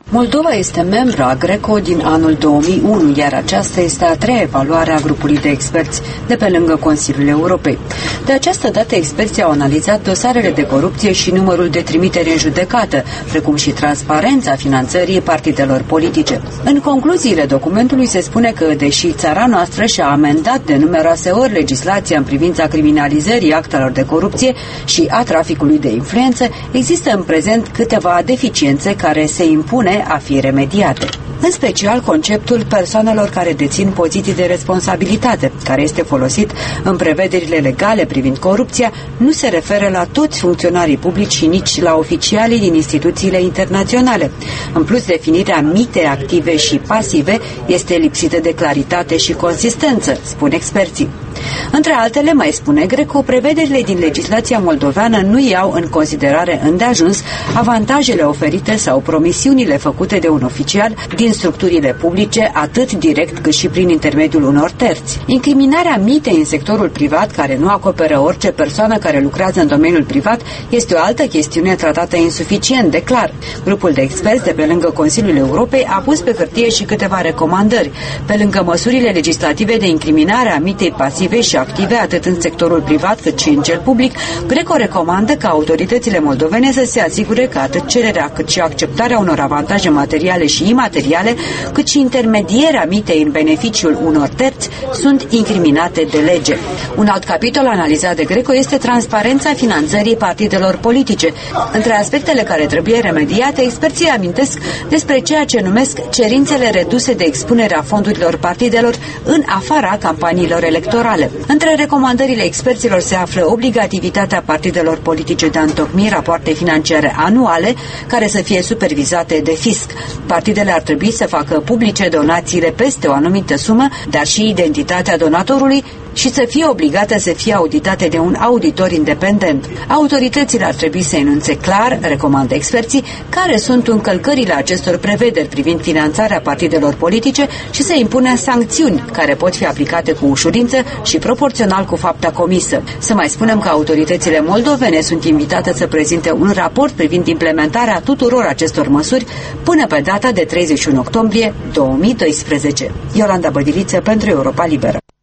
Moldova este membru a GRECO din anul 2001, iar aceasta este a treia evaluare a grupului de experți de pe lângă Consiliul Europei. De această dată, experții au analizat dosarele de corupție și numărul de trimiteri în judecată, precum și transparența finanțării partidelor politice. În concluziile documentului se spune că, deși țara noastră și-a amendat de numeroase ori legislația în privința criminalizării actelor de corupție și a traficului de influență, există în prezent câteva deficiențe care se impune a fi remediate. În special, conceptul persoanelor care dețin poziții de responsabilitate, care este folosit în prevederile legale privind corupția, nu se referă la toți funcționarii publici și nici la oficialii din instituțiile internaționale. În plus, definirea mitei active și pasive este lipsită de claritate și consistență, spun experții. Între altele, mai spune GRECO, prevederile din legislația moldoveană nu iau în considerare îndeajuns avantajele oferite sau promisiunile făcute de un oficial din structurile publice, atât direct cât și prin intermediul unor terți. Incriminarea mitei în sectorul privat, care nu acoperă orice persoană care lucrează în domeniul privat, este o altă chestiune tratată insuficient de clar. Grupul de experți de pe lângă Consiliul Europei a pus pe hârtie și câteva recomandări. Pe lângă măsurile legislative de incriminare a mitei pasive și active, atât în sectorul privat cât și în cel public, GRECO recomandă ca autoritățile moldovene să se asigure că atât cererea cât și acceptarea unor avantaje materiale și imateriale, cât și intermedierea mitei în beneficiul unor terți sunt incriminate de lege. Un alt capitol analizat de GRECO este transparența finanțării partidelor politice. Între aspectele care trebuie remediate, experții amintesc despre ceea ce numesc cerințele reduse de expunere a fondurilor partidelor în afara campaniilor electorale. Între recomandările experților se află obligativitatea partidelor politice de a întocmi rapoarte financiare anuale care să fie supervizate de fisc. Partidele ar trebui să facă publice donațiile peste o anumită sumă, dar și identitatea donatorului și să fie obligate să fie auditate de un auditor independent. Autoritățile ar trebui să enunțe clar, recomandă experții, care sunt încălcările acestor prevederi privind finanțarea partidelor politice și să impună sancțiuni care pot fi aplicate cu ușurință și proporțional cu fapta comisă. Să mai spunem că autoritățile moldovene sunt invitate să prezinte un raport privind implementarea tuturor acestor măsuri până pe data de 31 octombrie 2012. Iolanda Bădiliță pentru Europa Liberă.